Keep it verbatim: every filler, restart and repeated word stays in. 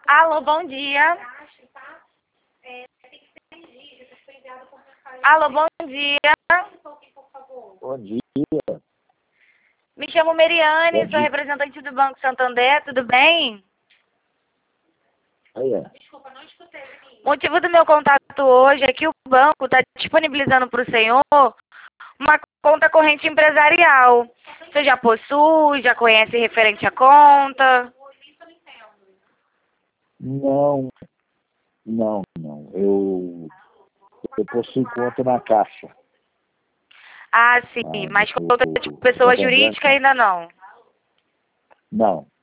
Alô, bom dia. Alô, bom dia. Bom dia. Me chamo Meriane, Bom sou dia. representante do Banco Santander, tudo bem? Aí, é. O motivo do meu contato hoje é que o banco está disponibilizando para o senhor uma conta corrente empresarial. Você já possui, já conhece referente à conta? Não, não, não. Eu, eu possuo conta na Caixa. Ah, sim, Ah, mas no, conta de pessoa Santander, jurídica ainda não. não.